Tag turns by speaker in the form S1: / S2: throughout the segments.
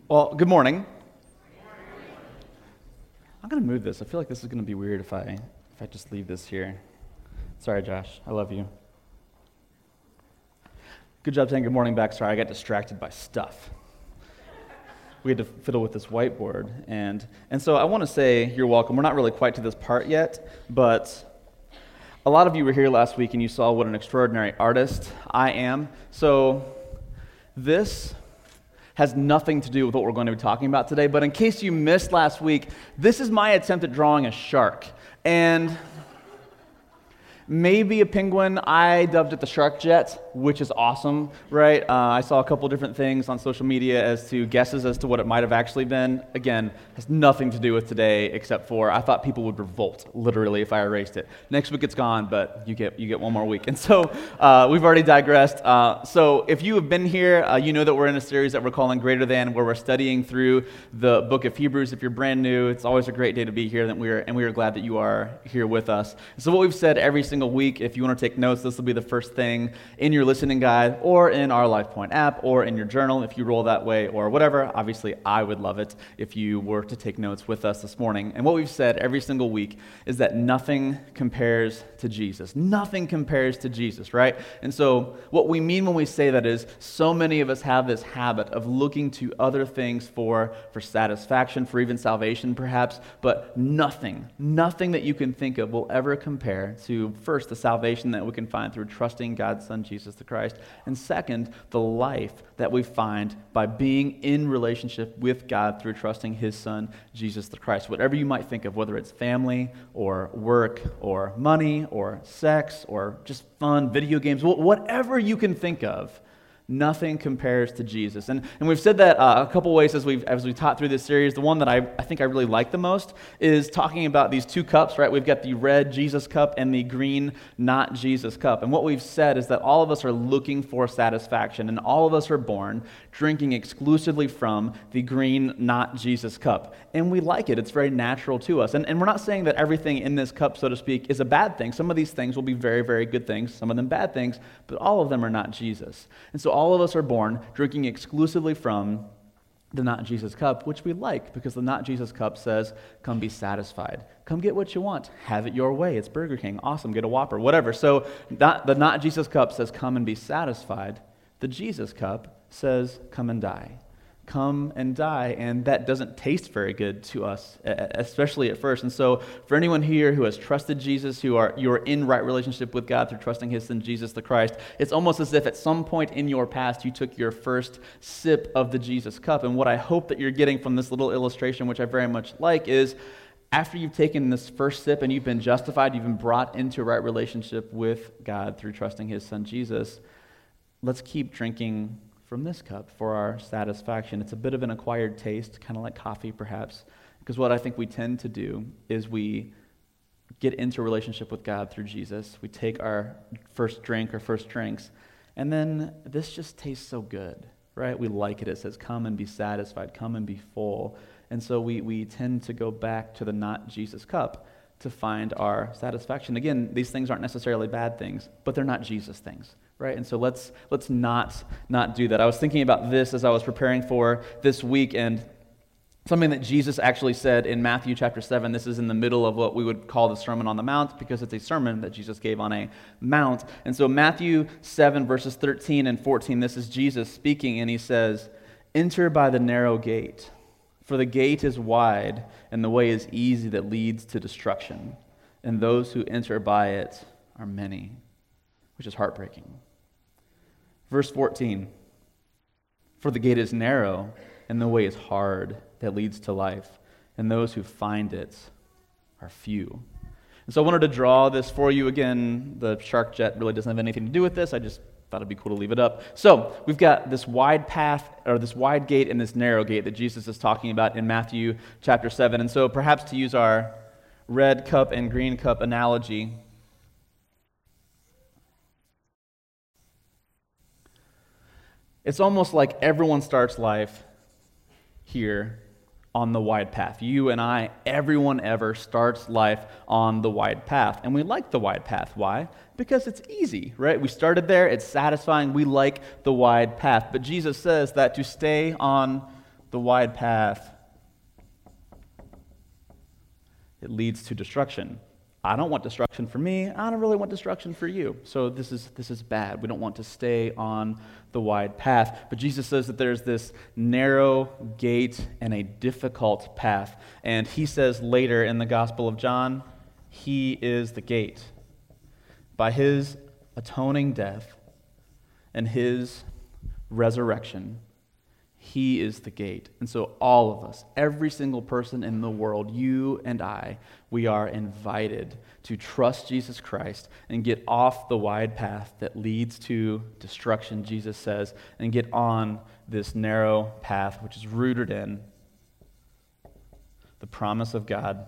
S1: Well, good morning. I'm going to move this. I feel like this is going to be weird if I just leave this here. Sorry, Josh. I love you. Good job saying good morning back. Sorry, I got distracted by stuff. We had to fiddle with this whiteboard. And so I want to say you're welcome. We're not really quite to this part yet, but a lot of you were here last week and you saw what an extraordinary artist I am. So this has nothing to do with what we're going to be talking about today, but in case you missed last week, this is my attempt at drawing a shark. And maybe a penguin. I dubbed it the shark jet, which is awesome, right? I saw a couple different things on social media as to guesses as to what it might have actually been. Again, has nothing to do with today except for I thought people would revolt, literally, if I erased it. Next week it's gone, but you get one more week. And so we've already digressed. So if you have been here, you know that we're in a series that we're calling Greater Than, where we're studying through the book of Hebrews. If you're brand new, it's always a great day to be here, and we are glad that you are here with us. So what we've said every single week, if you want to take notes, this will be the first thing in your listening guide or in our LifePoint app or in your journal if you roll that way or whatever. Obviously, I would love it if you were to take notes with us this morning. And what we've said every single week is that nothing compares to Jesus. Nothing compares to Jesus, right? And so what we mean when we say that is so many of us have this habit of looking to other things for satisfaction, for even salvation perhaps, but nothing that you can think of will ever compare to, first, the salvation that we can find through trusting God's Son, Jesus the Christ, and second, the life that we find by being in relationship with God through trusting His Son, Jesus the Christ. Whatever you might think of, whether it's family or work or money or sex or just fun, video games, whatever you can think of, nothing compares to Jesus. And we've said that a couple ways as we taught through this series. The one that I think I really like the most is talking about these two cups, right? We've got the red Jesus cup and the green not Jesus cup. And what we've said is that all of us are looking for satisfaction, and all of us are born drinking exclusively from the green not Jesus cup. And we like it. It's very natural to us. And we're not saying that everything in this cup, so to speak, is a bad thing. Some of these things will be very, very good things, some of them bad things, but all of them are not Jesus. And so all of us are born drinking exclusively from the not Jesus cup, which we like because the not Jesus cup says, come be satisfied. Come get what you want. Have it your way. It's Burger King. Awesome. Get a Whopper. Whatever. So the not Jesus cup says, come and be satisfied. The Jesus cup says, come and die. Come and die, and that doesn't taste very good to us, especially at first. And so for anyone here who has trusted Jesus, you are in right relationship with God through trusting His Son, Jesus the Christ, it's almost as if at some point in your past you took your first sip of the Jesus cup. And what I hope that you're getting from this little illustration, which I very much like, is after you've taken this first sip and you've been justified, you've been brought into a right relationship with God through trusting His Son, Jesus, let's keep drinking from this cup for our satisfaction. It's a bit of an acquired taste, kind of like coffee perhaps, because what I think we tend to do is we get into a relationship with God through Jesus. We take our first drink or first drinks, and then this just tastes so good, right? We like it. It says, come and be satisfied, come and be full. And so we tend to go back to the not Jesus cup to find our satisfaction. Again, these things aren't necessarily bad things, but they're not Jesus things. Right? And so let's not do that. I was thinking about this as I was preparing for this week, and something that Jesus actually said in Matthew chapter 7. This is in the middle of what we would call the Sermon on the Mount, because it's a sermon that Jesus gave on a mount. And so Matthew 7 verses 13 and 14, this is Jesus speaking, and He says, "Enter by the narrow gate, for the gate is wide, and the way is easy that leads to destruction, and those who enter by it are many," which is heartbreaking. Verse 14, "For the gate is narrow, and the way is hard that leads to life, and those who find it are few." And so I wanted to draw this for you. Again, the shark jet really doesn't have anything to do with this. I just thought it'd be cool to leave it up. So we've got this wide path, or this wide gate and this narrow gate that Jesus is talking about in Matthew chapter 7. And so perhaps to use our red cup and green cup analogy, it's almost like everyone starts life here on the wide path. You and I, everyone ever starts life on the wide path. And we like the wide path. Why? Because it's easy, right? We started there, it's satisfying, we like the wide path. But Jesus says that to stay on the wide path, it leads to destruction. I don't want destruction for me. I don't really want destruction for you. So this is bad. We don't want to stay on the wide path. But Jesus says that there's this narrow gate and a difficult path. And he says later in the Gospel of John, he is the gate. By his atoning death and his resurrection, he is the gate. And so all of us, every single person in the world, you and I, we are invited to trust Jesus Christ and get off the wide path that leads to destruction, Jesus says, and get on this narrow path which is rooted in the promise of God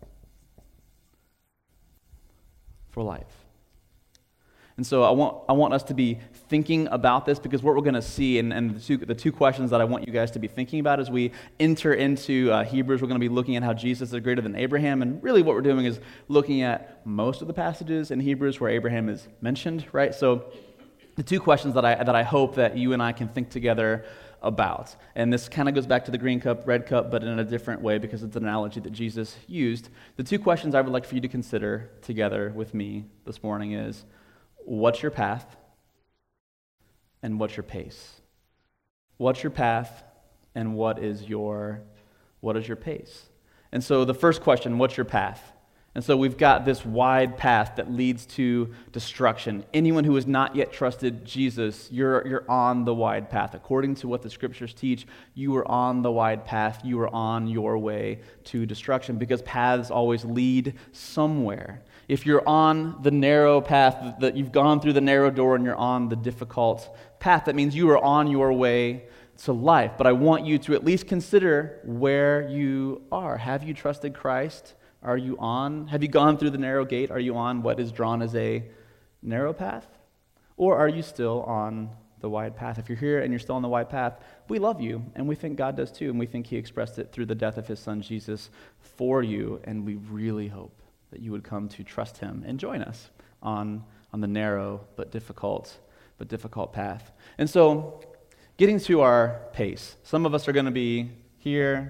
S1: for life. And so I want us to be thinking about this, because what we're going to see, and the two questions that I want you guys to be thinking about as we enter into Hebrews, we're going to be looking at how Jesus is greater than Abraham. And really what we're doing is looking at most of the passages in Hebrews where Abraham is mentioned, right? So the two questions that I hope that you and I can think together about. And this kind of goes back to the green cup, red cup, but in a different way because it's an analogy that Jesus used. The two questions I would like for you to consider together with me this morning is, what's your path and what's your pace? What's your path and what is your pace? And so the first question, what's your path? And so we've got this wide path that leads to destruction. Anyone who has not yet trusted Jesus, you're on the wide path. According to what the scriptures teach, you are on the wide path. You are on your way to destruction, because paths always lead somewhere. If you're on the narrow path, that you've gone through the narrow door and you're on the difficult path, that means you are on your way to life. But I want you to at least consider where you are. Have you trusted Christ? Have you gone through the narrow gate? Are you on what is drawn as a narrow path? Or are you still on the wide path? If you're here and you're still on the wide path, we love you, and we think God does too, and we think he expressed it through the death of his son Jesus for you, and we really hope that you would come to trust him and join us on the narrow but difficult path. And so, getting to our pace, some of us are going to be here,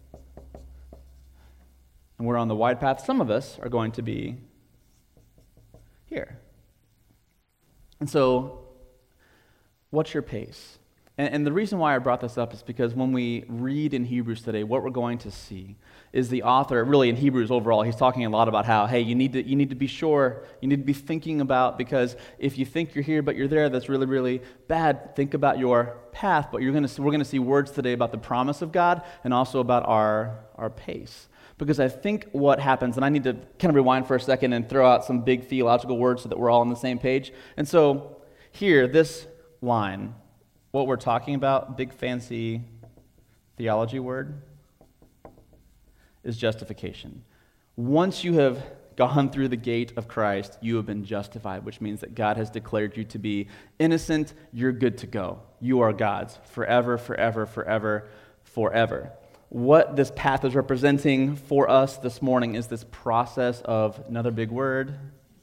S1: and we're on the wide path. Some of us are going to be here. And so, what's your pace? And the reason why I brought this up is because when we read in Hebrews today, what we're going to see is the author, really in Hebrews overall, he's talking a lot about how, hey, you need to be sure, you need to be thinking about, because if you think you're here but you're there, that's really, really bad. Think about your path. But we're going to see words today about the promise of God and also about our pace. Because I think what happens, and I need to kind of rewind for a second and throw out some big theological words so that we're all on the same page. And so here, this line, what we're talking about, big fancy theology word, is justification. Once you have gone through the gate of Christ, you have been justified, which means that God has declared you to be innocent. You're good to go. You are God's forever, forever, forever, forever. What this path is representing for us this morning is this process of, another big word,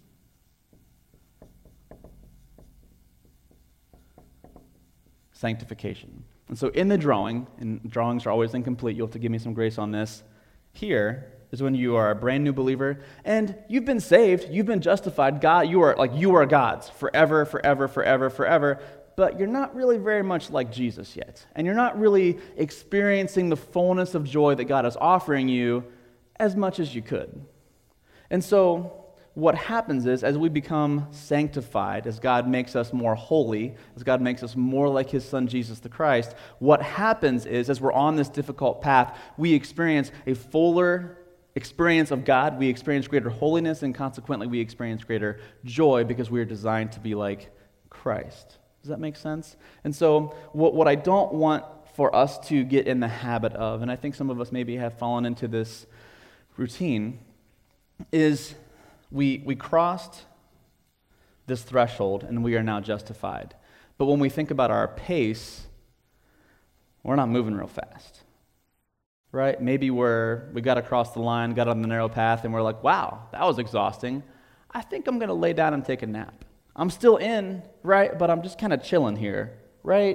S1: sanctification. And so in the drawing, and drawings are always incomplete, you'll have to give me some grace on this, here is when you are a brand new believer, and you've been saved, you've been justified, you are God's forever, forever, forever, forever, but you're not really very much like Jesus yet. And you're not really experiencing the fullness of joy that God is offering you as much as you could. And so what happens is, as we become sanctified, as God makes us more holy, as God makes us more like his son Jesus the Christ, what happens is, as we're on this difficult path, we experience a fuller experience of God, we experience greater holiness, and consequently we experience greater joy because we are designed to be like Christ. Does that make sense? And so what I don't want for us to get in the habit of, and I think some of us maybe have fallen into this routine, is we crossed this threshold and we are now justified. But when we think about our pace, we're not moving real fast. Right? Maybe we got across the line, got on the narrow path, and we're like, wow, that was exhausting. I think I'm going to lay down and take a nap. I'm still in, right? But I'm just kind of chilling here, right?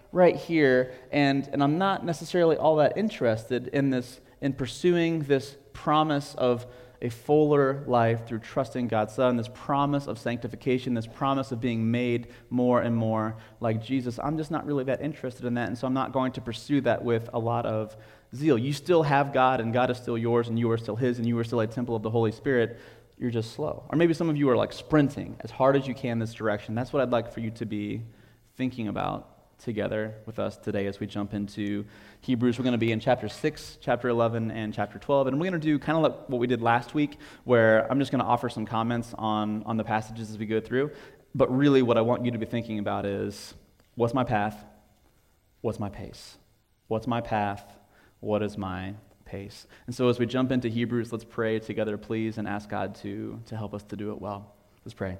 S1: right here, and I'm not necessarily all that interested in pursuing this promise of a fuller life through trusting God's Son, this promise of sanctification, this promise of being made more and more like Jesus. I'm just not really that interested in that, and so I'm not going to pursue that with a lot of zeal. You still have God, and God is still yours, and you are still His, and you are still a temple of the Holy Spirit. You're just slow. Or maybe some of you are like sprinting as hard as you can this direction. That's what I'd like for you to be thinking about together with us today as we jump into Hebrews. We're going to be in chapter 6, chapter 11, and chapter 12, and we're going to do kind of like what we did last week, where I'm just going to offer some comments on the passages as we go through, but really what I want you to be thinking about is, what's my path? What's my pace? What's my path? What is my pace? And so as we jump into Hebrews, let's pray together, please, and ask God to help us to do it well. Let's pray.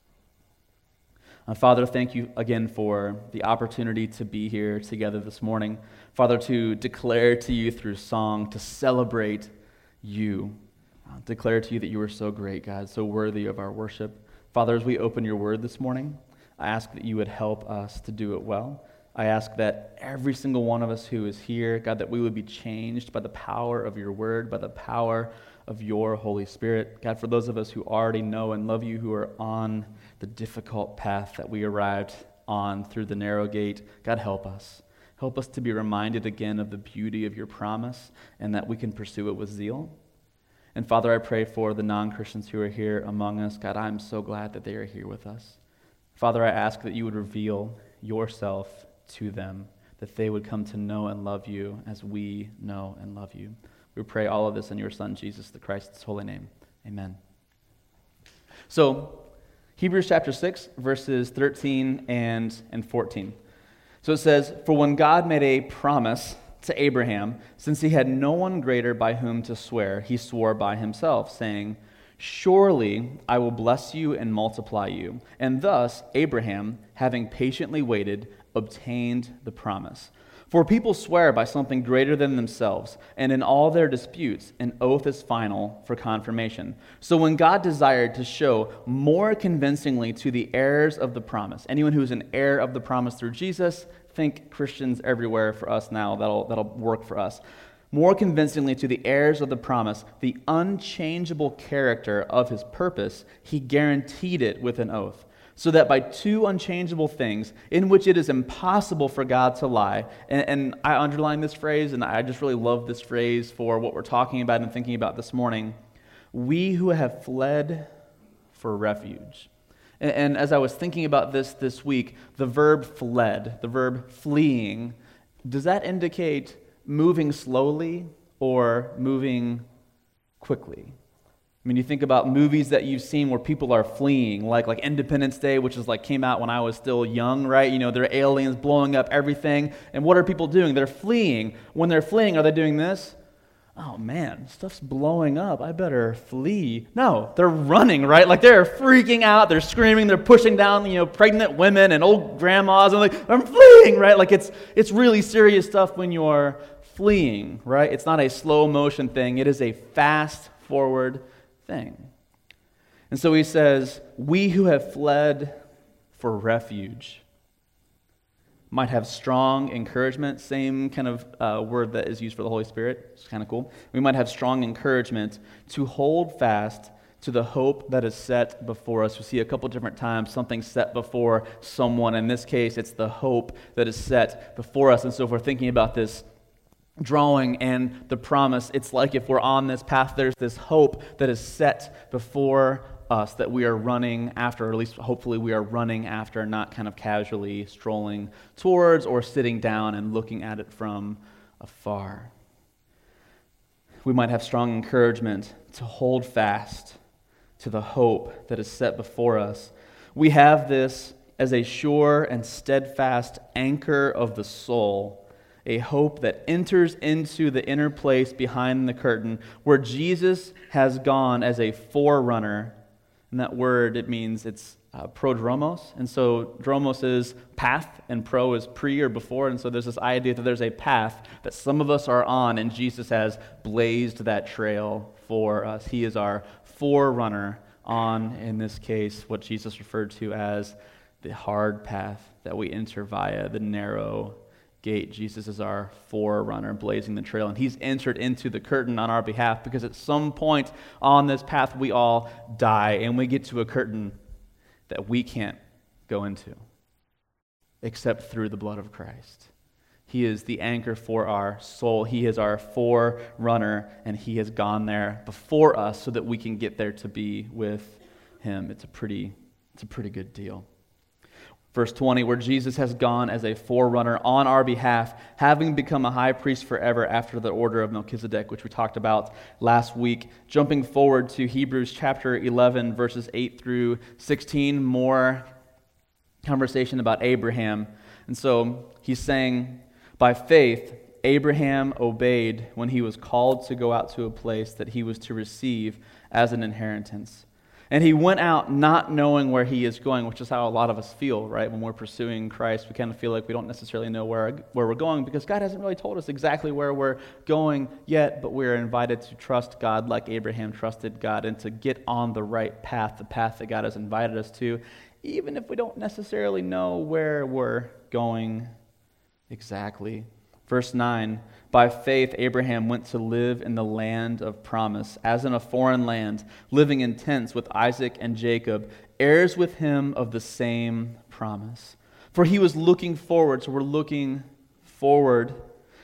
S1: Father, thank you again for the opportunity to be here together this morning. Father, to declare to you through song, to celebrate you. Declare to you that you are so great, God, so worthy of our worship. Father, as we open your word this morning, I ask that you would help us to do it well. I ask that every single one of us who is here, God, that we would be changed by the power of your word, by the power of your Holy Spirit. God, for those of us who already know and love you, who are on the difficult path that we arrived on through the narrow gate, God, help us. Help us to be reminded again of the beauty of your promise and that we can pursue it with zeal. And Father, I pray for the non-Christians who are here among us. God, I'm so glad that they are here with us. Father, I ask that you would reveal yourself to them, that they would come to know and love you as we know and love you. We pray all of this in your Son, Jesus the Christ's holy name. Amen. So, Hebrews chapter 6, verses 13 and 14. So it says, "For when God made a promise to Abraham, since he had no one greater by whom to swear, he swore by himself, saying, 'Surely I will bless you and multiply you.' And thus Abraham, having patiently waited, obtained the promise. For people swear by something greater than themselves, and in all their disputes, an oath is final for confirmation. So when God desired to show more convincingly to the heirs of the promise," anyone who is an heir of the promise through Jesus, think Christians everywhere for us now, that'll work for us. "More convincingly to the heirs of the promise, the unchangeable character of his purpose, he guaranteed it with an oath. So that by two unchangeable things, in which it is impossible for God to lie," and I underline this phrase, and I just really love this phrase for what we're talking about and thinking about this morning, "we who have fled for refuge." And as I was thinking about this week, the verb fled, the verb fleeing, does that indicate moving slowly or moving quickly? I mean, you think about movies that you've seen where people are fleeing, like Independence Day, which is came out when I was still young, right? You know, there are aliens blowing up everything. And what are people doing? They're fleeing. When they're fleeing, are they doing this? "Oh man, stuff's blowing up. I better flee." No, they're running, right? They're freaking out. They're screaming. They're pushing down, pregnant women and old grandmas. And "I'm fleeing," right? It's really serious stuff when you're fleeing, right? It's not a slow motion thing. It is a fast forward thing. And so he says, "We who have fled for refuge might have strong encouragement." Same kind of word that is used for the Holy Spirit. It's kind of cool. "We might have strong encouragement to hold fast to the hope that is set before us." We see a couple different times something set before someone. In this case, it's the hope that is set before us. And so if we're thinking about this drawing and the promise, it's like if we're on this path, there's this hope that is set before us that we are running after, or at least hopefully we are running after, not kind of casually strolling towards or sitting down and looking at it from afar. We might have strong encouragement to hold fast to the hope that is set before us. We have this as a sure and steadfast anchor of the soul, a hope that enters into the inner place behind the curtain where Jesus has gone as a forerunner. And that word, it's prodromos. And so dromos is path and pro is pre or before. And so there's this idea that there's a path that some of us are on, and Jesus has blazed that trail for us. He is our forerunner on, in this case, what Jesus referred to as the hard path that we enter via the narrow gate. Jesus is our forerunner, blazing the trail, and he's entered into the curtain on our behalf, because at some point on this path we all die, and we get to a curtain that we can't go into except through the blood of Christ. He is the anchor for our soul. He is our forerunner, and he has gone there before us so that we can get there to be with him. It's a pretty good deal. Verse 20, where Jesus has gone as a forerunner on our behalf, having become a high priest forever after the order of Melchizedek, which we talked about last week. Jumping forward to Hebrews chapter 11, verses 8 through 16, more conversation about Abraham. And so he's saying, by faith, Abraham obeyed when he was called to go out to a place that he was to receive as an inheritance. And he went out not knowing where he is going, which is how a lot of us feel, right? When we're pursuing Christ, we kind of feel like we don't necessarily know where we're going, because God hasn't really told us exactly where we're going yet, but we're invited to trust God like Abraham trusted God, and to get on the right path, the path that God has invited us to, even if we don't necessarily know where we're going exactly. Verse 9, by faith Abraham went to live in the land of promise, as in a foreign land, living in tents with Isaac and Jacob, heirs with him of the same promise. For he was looking forward, so we're looking forward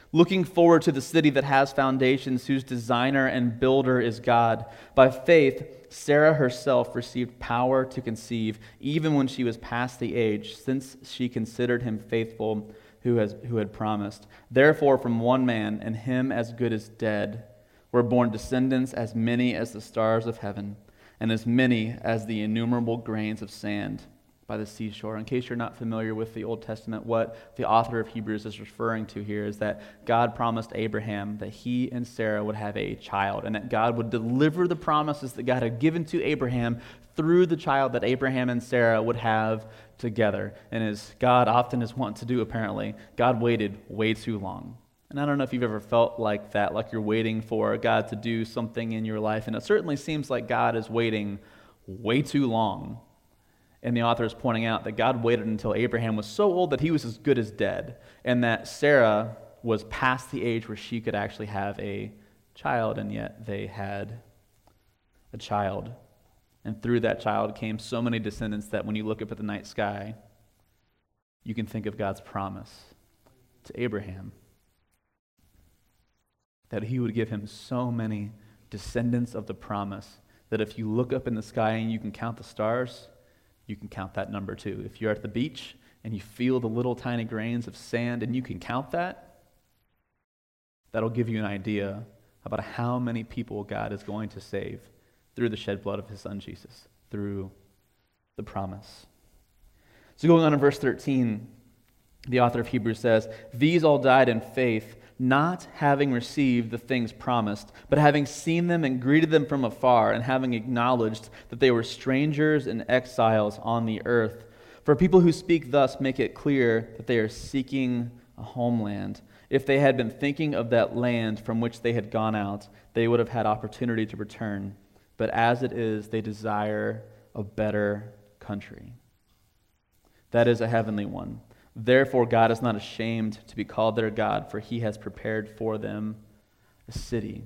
S1: to the city that has foundations, whose designer and builder is God. By faith, Sarah herself received power to conceive, even when she was past the age, since she considered him faithful who had promised. Therefore, from one man, and him as good as dead, were born descendants as many as the stars of heaven, and as many as the innumerable grains of sand by the seashore. In case you're not familiar with the Old Testament, what the author of Hebrews is referring to here is that God promised Abraham that he and Sarah would have a child, and that God would deliver the promises that God had given to Abraham through the child that Abraham and Sarah would have together. And as God often is wont to do, apparently, God waited way too long. And I don't know if you've ever felt like that, like you're waiting for God to do something in your life, and it certainly seems like God is waiting way too long. And the author is pointing out that God waited until Abraham was so old that he was as good as dead, and that Sarah was past the age where she could actually have a child, and yet they had a child. And through that child came so many descendants that when you look up at the night sky, you can think of God's promise to Abraham, that he would give him so many descendants of the promise that if you look up in the sky and you can count the stars, you can count that number too. If you're at the beach and you feel the little tiny grains of sand and you can count that, that'll give you an idea about how many people God is going to save through the shed blood of his son Jesus, through the promise. So going on in verse 13, the author of Hebrews says, these all died in faith, not having received the things promised, but having seen them and greeted them from afar, and having acknowledged that they were strangers and exiles on the earth. For people who speak thus make it clear that they are seeking a homeland. If they had been thinking of that land from which they had gone out, they would have had opportunity to return. But as it is, they desire a better country. That is a heavenly one. Therefore, God is not ashamed to be called their God, for he has prepared for them a city.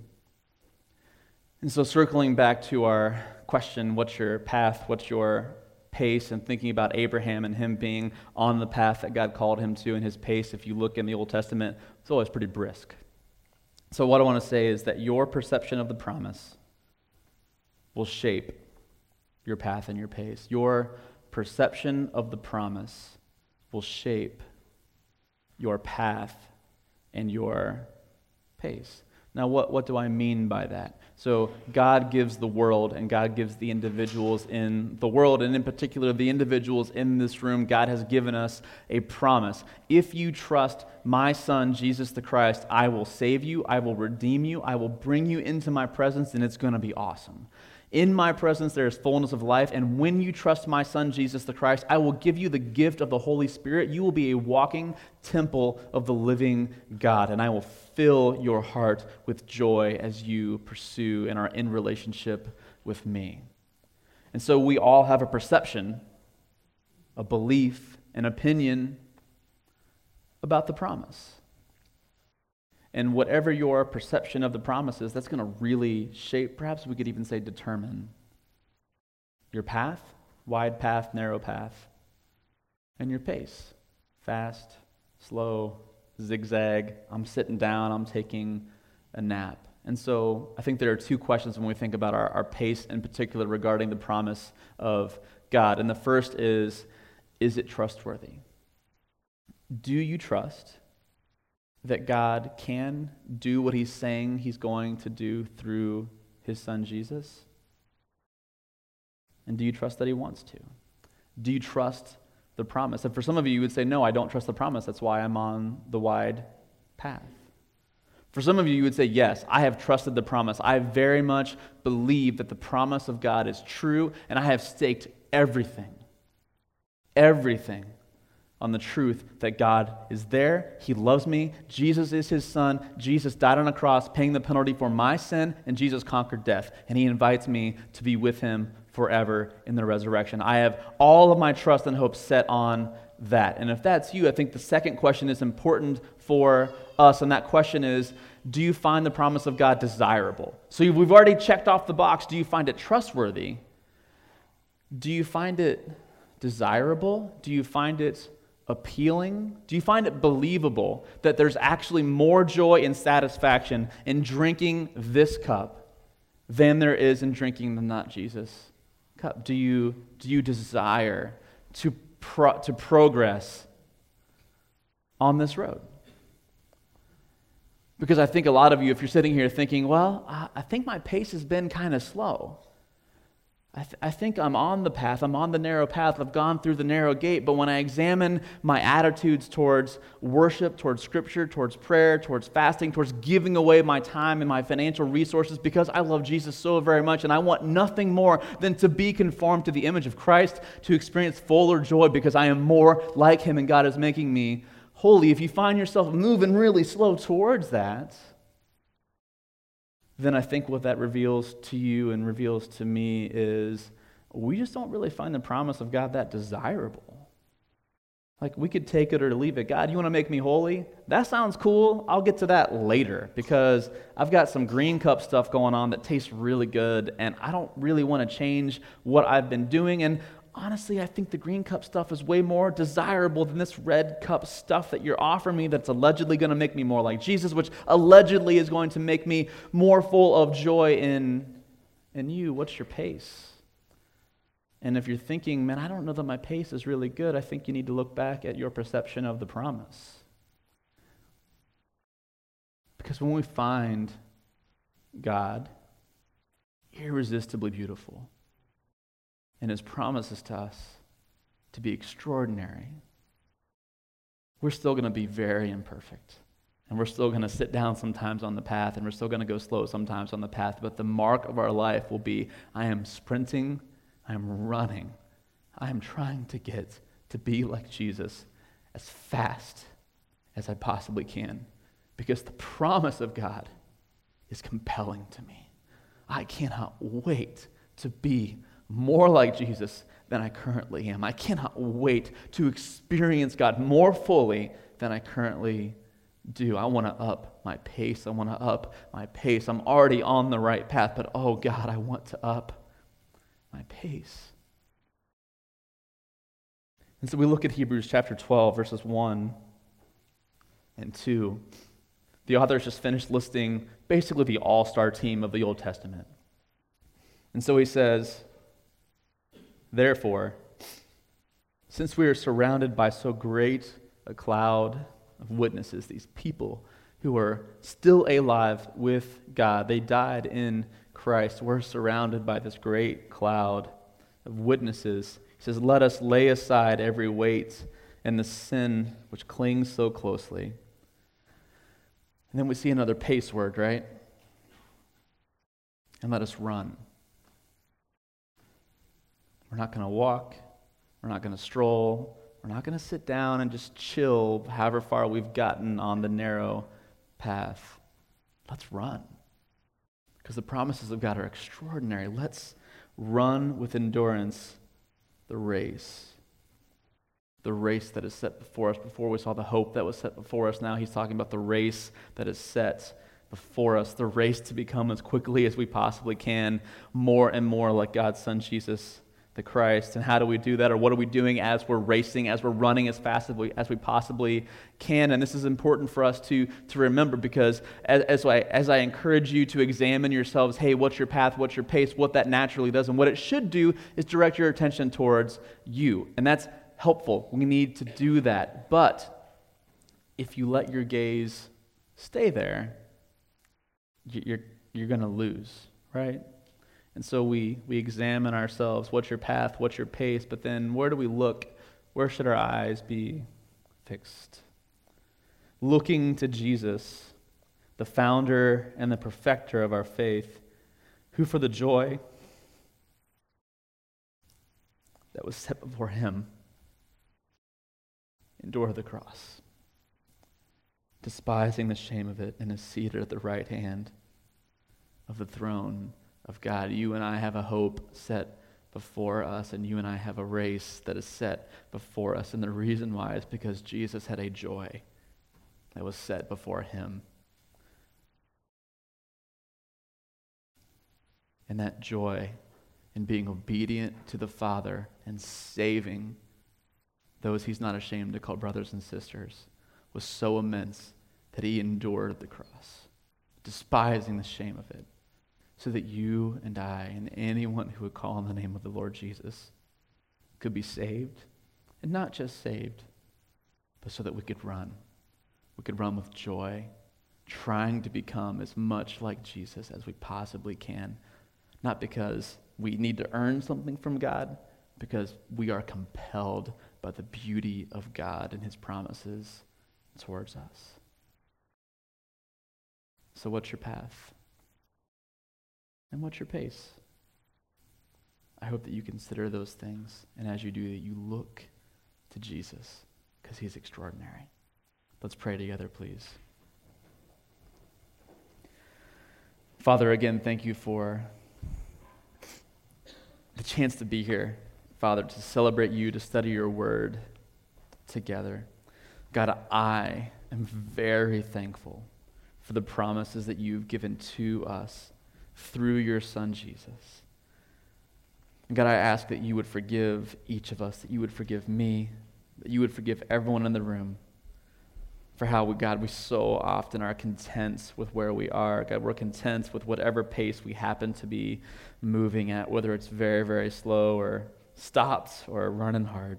S1: And so circling back to our question, what's your path, what's your pace, and thinking about Abraham and him being on the path that God called him to, and his pace, if you look in the Old Testament, it's always pretty brisk. So what I want to say is that your perception of the promise will shape your path and your pace. Your perception of the promise will shape your path and your pace. Now, what do I mean by that? So God gives the world, and God gives the individuals in the world, and in particular the individuals in this room. God has given us a promise. If you trust my Son, Jesus the Christ, I will save you, I will redeem you, I will bring you into my presence, and it's going to be awesome. In my presence there is fullness of life, and when you trust my Son, Jesus the Christ, I will give you the gift of the Holy Spirit. You will be a walking temple of the living God, and I will fill your heart with joy as you pursue and are in relationship with me. And so we all have a perception a belief, an opinion about the promise. And whatever your perception of the promise is, that's going to really shape, perhaps we could even say determine, your path, wide path, narrow path, and your pace, fast, slow, zigzag, I'm sitting down, I'm taking a nap. And so I think there are two questions when we think about our pace in particular regarding the promise of God. And the first is it trustworthy? Do you trust that God can do what he's saying he's going to do through his son Jesus? And do you trust that he wants to? Do you trust the promise? And for some of you, you would say, no, I don't trust the promise. That's why I'm on the wide path. For some of you, you would say, yes, I have trusted the promise. I very much believe that the promise of God is true, and I have staked everything on the truth that God is there, he loves me, Jesus is his son, Jesus died on a cross, paying the penalty for my sin, and Jesus conquered death, and he invites me to be with him forever in the resurrection. I have all of my trust and hope set on that. And if that's you, I think the second question is important for us, and that question is, do you find the promise of God desirable? So we've already checked off the box. Do you find it trustworthy? Do you find it desirable? Do you find it appealing? Do you find it believable that there's actually more joy and satisfaction in drinking this cup than there is in drinking the not Jesus cup? Do you desire to progress on this road? Because I think a lot of you, if you're sitting here thinking, well, I think my pace has been kind of slow. I think I'm on the path. I'm on the narrow path. I've gone through the narrow gate. But when I examine my attitudes towards worship, towards Scripture, towards prayer, towards fasting, towards giving away my time and my financial resources because I love Jesus so very much and I want nothing more than to be conformed to the image of Christ, to experience fuller joy because I am more like him and God is making me holy. If you find yourself moving really slow towards that, then I think what that reveals to you and reveals to me is we just don't really find the promise of God that desirable. Like, we could take it or leave it. God, you want to make me holy? That sounds cool. I'll get to that later because I've got some green cup stuff going on that tastes really good, and I don't really want to change what I've been doing. And honestly, I think the green cup stuff is way more desirable than this red cup stuff that you're offering me that's allegedly going to make me more like Jesus, which allegedly is going to make me more full of joy in you. What's your pace? And if you're thinking, man, I don't know that my pace is really good, I think you need to look back at your perception of the promise. Because when we find God irresistibly beautiful, and his promises to us to be extraordinary, we're still going to be very imperfect. And we're still going to sit down sometimes on the path, and we're still going to go slow sometimes on the path. But the mark of our life will be, I am sprinting, I am running, I am trying to get to be like Jesus as fast as I possibly can. Because the promise of God is compelling to me. I cannot wait to be more like Jesus than I currently am. I cannot wait to experience God more fully than I currently do. I want to up my pace. I want to up my pace. I'm already on the right path, but oh God, I want to up my pace. And so we look at Hebrews chapter 12, verses 1 and 2. The author has just finished listing basically the all-star team of the Old Testament. And so he says, therefore, since we are surrounded by so great a cloud of witnesses, these people who are still alive with God, they died in Christ, we're surrounded by this great cloud of witnesses. He says, let us lay aside every weight and the sin which clings so closely. And then we see another pace word, right? And let us run. We're not going to walk. We're not going to stroll. We're not going to sit down and just chill however far we've gotten on the narrow path. Let's run. Because the promises of God are extraordinary. Let's run with endurance the race. the race that is set before us. Before we saw the hope that was set before us. Now he's talking about the race that is set before us, the race to become as quickly as we possibly can more and more like God's Son, Jesus the Christ. And how do we do that? Or what are we doing as we're racing, as we're running as fast as we possibly can? And this is important for us to remember, because as I encourage you to examine yourselves, hey, what's your path, what's your pace, what that naturally does, and what it should do is direct your attention towards you. And that's helpful. We need to do that. But if you let your gaze stay there, you're going to lose, right? And so we examine ourselves. What's your path? What's your pace? But then where do we look? Where should our eyes be fixed? Looking to Jesus, the founder and the perfecter of our faith, who for the joy that was set before him endured the cross, despising the shame of it, and is seated at the right hand of the throne of God. You and I have a hope set before us, and you and I have a race that is set before us. And the reason why is because Jesus had a joy that was set before him. And that joy in being obedient to the Father and saving those he's not ashamed to call brothers and sisters was so immense that he endured the cross, despising the shame of it, so that you and I and anyone who would call on the name of the Lord Jesus could be saved. And not just saved, but so that we could run. We could run with joy, trying to become as much like Jesus as we possibly can. Not because we need to earn something from God, because we are compelled by the beauty of God and his promises towards us. So what's your path? And what's your pace? I hope that you consider those things, and as you do that, you look to Jesus, because he's extraordinary. Let's pray together, please. Father, again, thank you for the chance to be here, Father, to celebrate you, to study your word together. God, I am very thankful for the promises that you've given to us through your Son, Jesus. And God, I ask that you would forgive each of us, that you would forgive me, that you would forgive everyone in the room for how, we so often are content with where we are. God, we're content with whatever pace we happen to be moving at, whether it's very, very slow or stopped or running hard.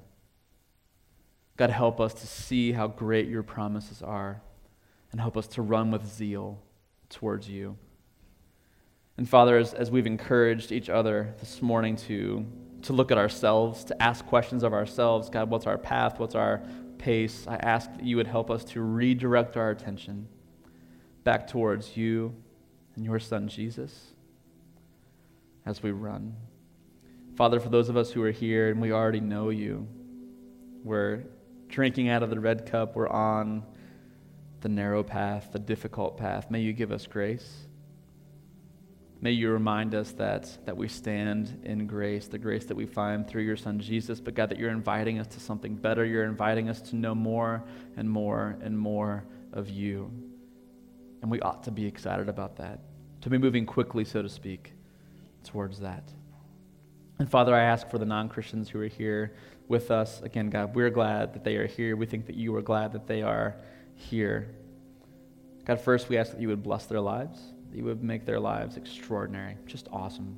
S1: God, help us to see how great your promises are, and help us to run with zeal towards you. And Father, as we've encouraged each other this morning to look at ourselves, to ask questions of ourselves, God, what's our path, what's our pace? I ask that you would help us to redirect our attention back towards you and your Son, Jesus, as we run. Father, for those of us who are here and we already know you, we're drinking out of the red cup, we're on the narrow path, the difficult path. May you give us grace. May you remind us that we stand in grace, the grace that we find through your Son, Jesus. But God, that you're inviting us to something better. You're inviting us to know more and more and more of you. And we ought to be excited about that, to be moving quickly, so to speak, towards that. And Father, I ask for the non-Christians who are here with us. Again, God, we're glad that they are here. We think that you are glad that they are here. God, first we ask that you would bless their lives, that you would make their lives extraordinary, just awesome.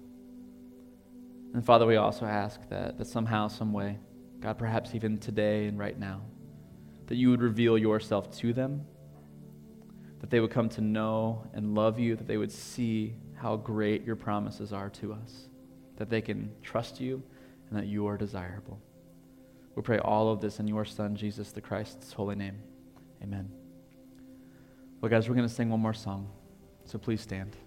S1: And Father, we also ask that somehow, some way, God, perhaps even today and right now, that you would reveal yourself to them, that they would come to know and love you, that they would see how great your promises are to us, that they can trust you and that you are desirable. We pray all of this in your Son, Jesus the Christ's holy name. Amen. Well, guys, we're going to sing one more song, so please stand.